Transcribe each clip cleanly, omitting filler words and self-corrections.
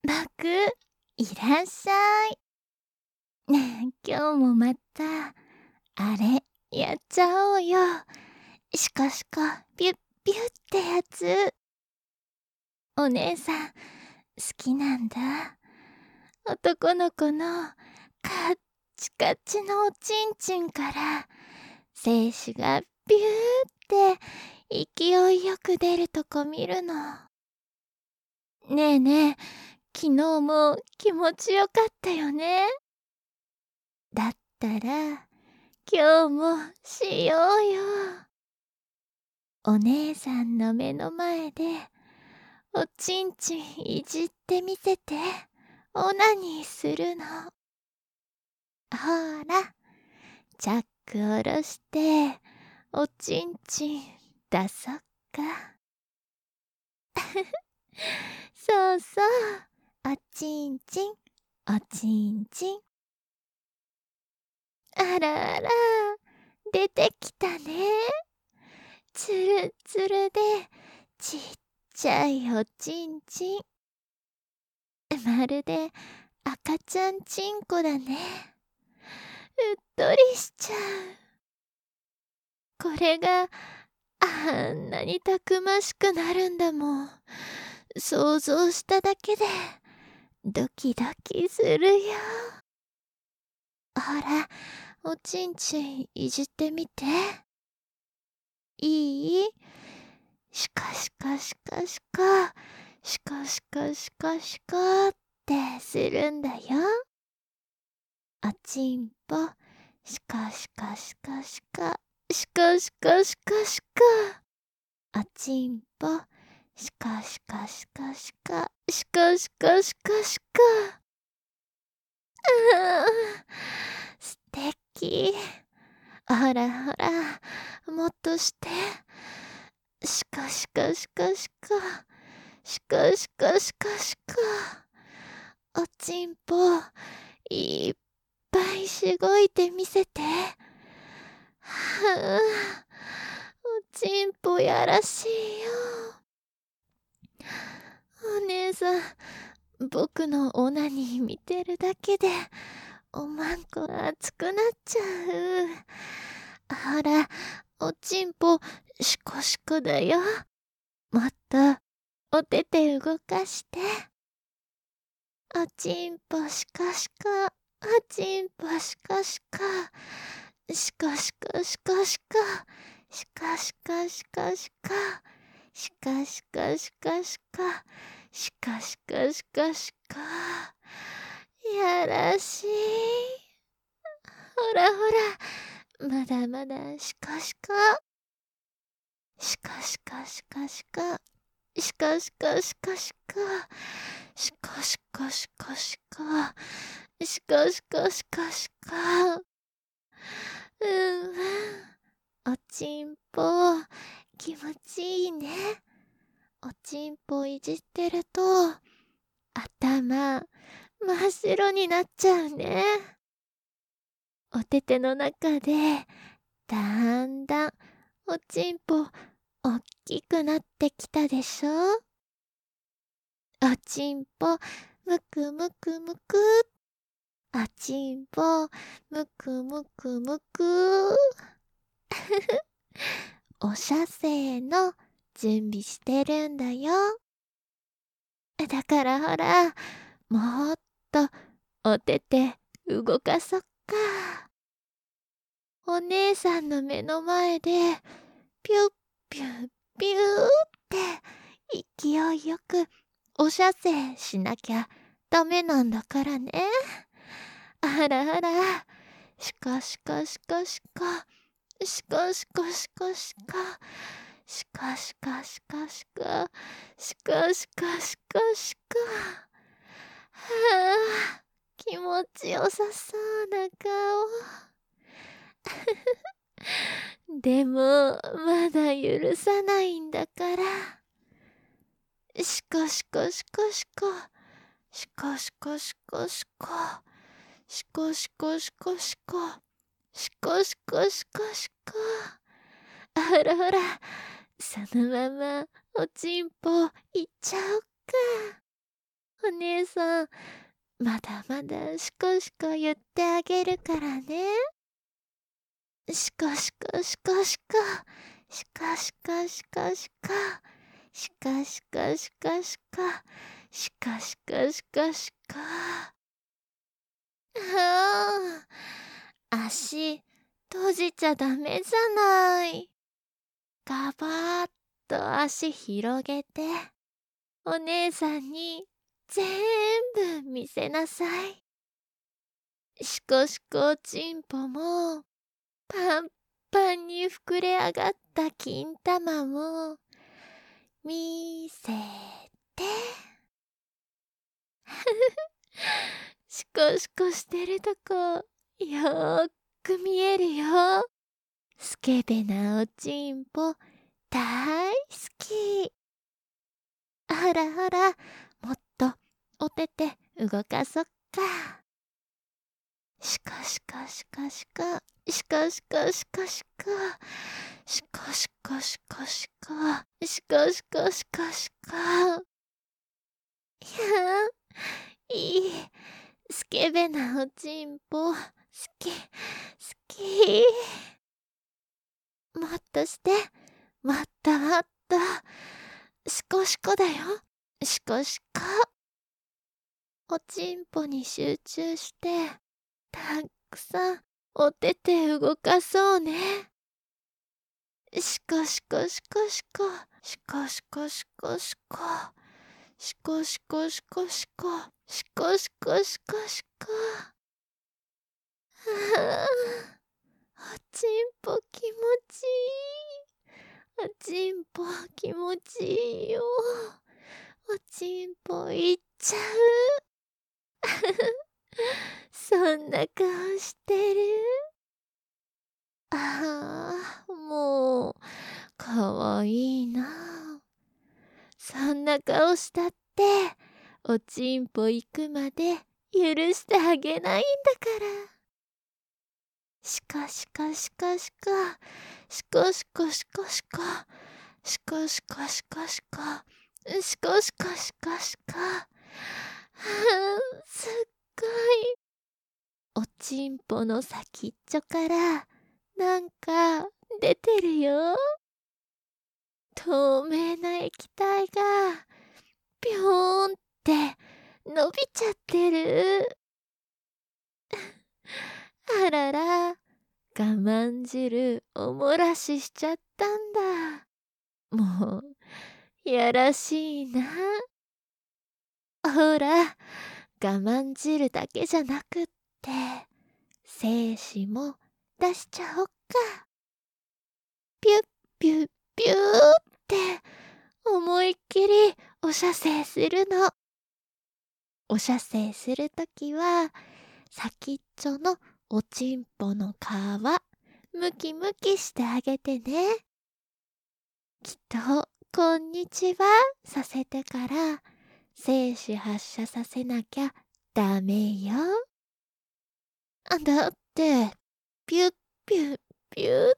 僕、いらっしゃい。ねえ、今日もまた、あれ、やっちゃおうよ。シコシコ、ピュッピュッってやつ。お姉さん、好きなんだ。男の子の、カッチカチのおちんちんから、精子がピューって勢いよく出るとこ見るの。ねえねえ、昨日も気持ちよかったよね。だったら、今日もしようよ。お姉さんの目の前で、おちんちんいじってみせて、オナニーするの。ほら、チャック下ろして、おちんちん出そっか。そうそう、おちんちん、おちんちん。あらあら、出てきたね。つるつるで、ちっちゃいおちんちん。まるで赤ちゃんちんこだね。うっとりしちゃう。これがあんなにたくましくなるんだもん。想像しただけでドキドキするよ。ほら、おちんちんいじってみて。いい？シカシカシカシカ、シカシカシカシカってするんだよ。おちんぽ、シカシカシカシカ、シカシカシカシカ。おちんぽ、シカシカシカシカ、シカシカシカシカ。素敵。ほらほら、もっとして。シカシカシカシカ、シカシカシカシカ。おちんぽ、いっぱいしごいてみせて。はあ、おちんぽやらしいよ。お姉さん、僕のオナニー見てるだけで、おまんこ熱くなっちゃう。ほら、おちんぽ、シコシコだよ。もっと、お手手動かして。おちんぽシコシコ、おちんぽシコシコ、シコシコシコシコ、シコシコシコシコ、シコシコシコシコ、シコシコシコシコ。やらしい。ほらほら、まだまだシコシコ。シコシコシコシコ、シコシコシコシコ、シコシコシコシコ、シコシコシコシコ。うん、おちんぽ、気持ちいいね。おちんぽいじってると、頭、真っ白になっちゃうね。おてての中で、だんだん、おちんぽ、おっきくなってきたでしょ？おちんぽ、むくむくむく。おちんぽ、むくむくむく。お射精の準備してるんだよ。だからほら、もっとおてて動かそっか。お姉さんの目の前で、ピュッピュッピューって勢いよくお射精しなきゃダメなんだからね。あらあら、シカシカシカシカ、シカシカシカシカ、シカシカシカシカ、シカシカシカシカ。はあ、気持ちよさそうな顔。でも、まだ許さないんだから。シカシカシカシカ、シカシカシカシカ、シカシカシカシカ、シカシカシカシカ。ほらほら、そのままおちんぽいっちゃおっか。 お姉さん、まだまだシコシコ言ってあげるからね。シコシコシコシコ、シコシコシコシコ、シコシコシコシコ、シコシコシコシコ。はあ、足閉じちゃダメじゃない。ガバーッと足広げて、お姉さんに全部見せなさい。シコシコチンポも、パンパンに膨れ上がった金玉も、見せて。シコシコしてるとこ、よーく見えるよ。スケベなおちんぽ、大好き。ほらほら、もっとお手手動かそっか。シコシコシコシコ、シコシコシコシコ、シコシコシコシコ、シコシコシコシコ。いやいい、スケベなおちんぽ、好き、好き。もっとして、もっともっと。シコシコだよ、シコシコ。おちんぽに集中して、たくさんお手手動かそうね。シコシコシコシコ、シコシコシコシコ、シコシコシコシコ、シコシコシコシコ。はあ、おちんぽ気持ちいい。おちんぽ気持ちいいよ。おちんぽいっちゃう。そんな顔してる。ああ、もう、かわいいな。そんな顔したって、おちんぽ行くまで許してあげないんだから。シコシコシコシコ、シコシコシコシコ、シコシコシコシコ、シコシコシコシコ。はあ、すっごい。おちんぽの先っちょからなんか出てるよ。透明な液体がぴょーんって伸びちゃってる。あらら、我慢汁おもらししちゃったんだ。もう、やらしいな。ほら、我慢汁だけじゃなくって、精子も出しちゃおっか。ピュッピュッピューって思いっきりお射精するの。お射精するときは、先っちょのおちんぽの皮、ムキムキしてあげてね。きっと、こんにちはさせてから、精子発射させなきゃダメよ。だって、ピュッピュッピューって、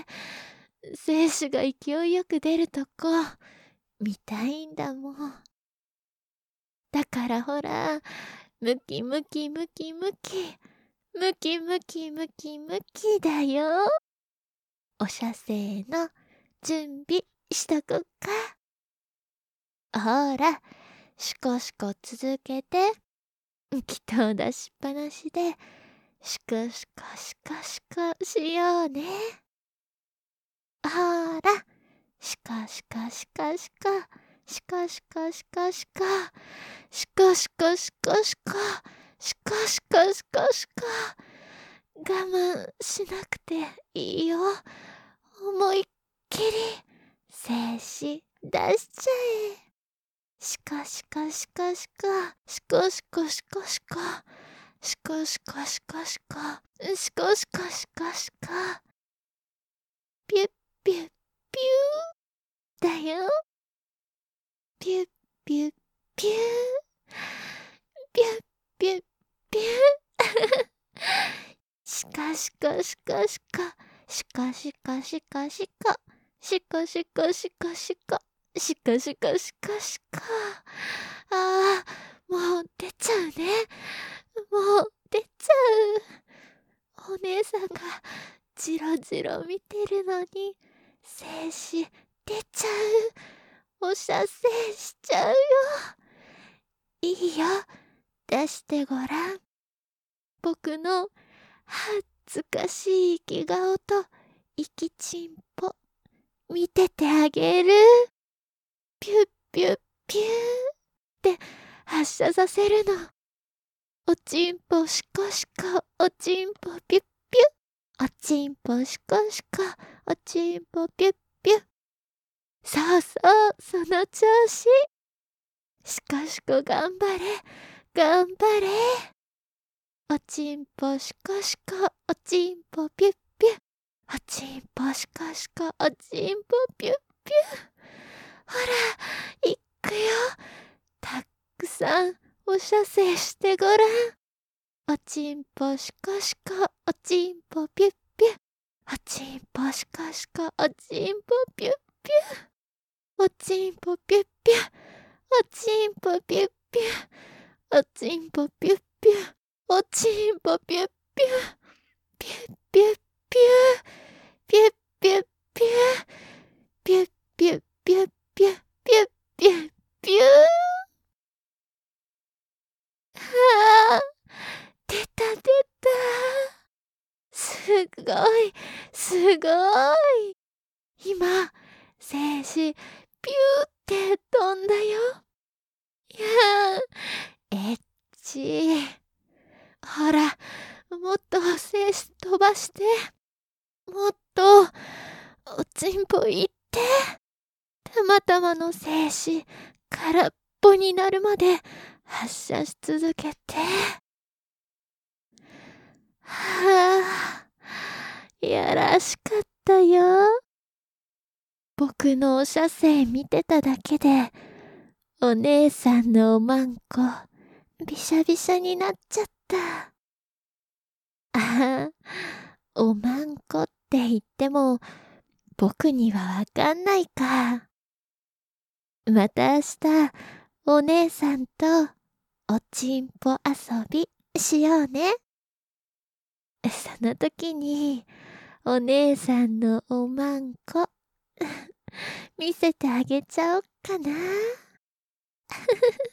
精子が勢いよく出るとこ、見たいんだもん。だからほら、ムキムキムキムキ、ムキムキムキムキだよ。お射精の準備しとこっか。ほら、シコシコ続けて、気を出しっぱなしで、シコシコシコシコしようね。ほら、シコシコシコシコ、シコシコシコシコ、シコシコシコシコ、シコシコシコシコ。我慢しなくていいよ。思いっきり精子出しちゃえ。シコシコシコシコ、シコシコシコシコ、シコシコシコシコ、シコシコシコシコ。ピュッピュッピューだよ。ピュッピュッピュー、ピュッピュッピュー。シコシコシコシコ、シコシコシコシコ、シコシコシコシコ、シコシコシコシコ。ああ、 もう出ちゃうね。もう出ちゃう。お姉さんがじろじろ見てるのに、精子出ちゃう。お射精しちゃうよ。いいよ。出してごらん。僕の恥ずかしい生き顔と生きちんぽ見ててあげる。ピュッピュッピューって発射させるの。おちんぽしこしこ、おちんぽピュッピュ。おちんぽしこしこ、おちんぽピュッピュ。そうそう、その調子。しこしこ頑張れ、頑張れ。おちんぽしこしこ、おちんぽピュッピュ。おちんぽしこしこ、おちんぽピュッピュ。ほら、いくよ。たくさんお射精してごらん。おちんぽしこしこ、おちんぽピュッピュ。おちんぽしこしこ、おちんぽピュッピュ。おちんぽピュッピュ。おちんぽピュッピュ。おちんぽピュッピュ。おちんぽピュッピュ。ピュッピュッピュ。ピュッピュッピュ。ピュッピュッピュッピュ。ピュッピュッピュ。はあ、出た出た。すごい、すごい。今、精子、ピューって飛んだよ。いやー、エッチ。ほら、もっと精子飛ばして。もっと、おちんぽいって。たまたまの精子、空っぽになるまで発射し続けて。はあ、やらしかったよ。僕のお射精見てただけで、お姉さんのおまんこ、びしゃびしゃになっちゃった。ああ、おまんこって言っても、僕にはわかんないか。また明日、お姉さんとおちんぽ遊びしようね。その時に、お姉さんのおまんこ、見せてあげちゃおっかな。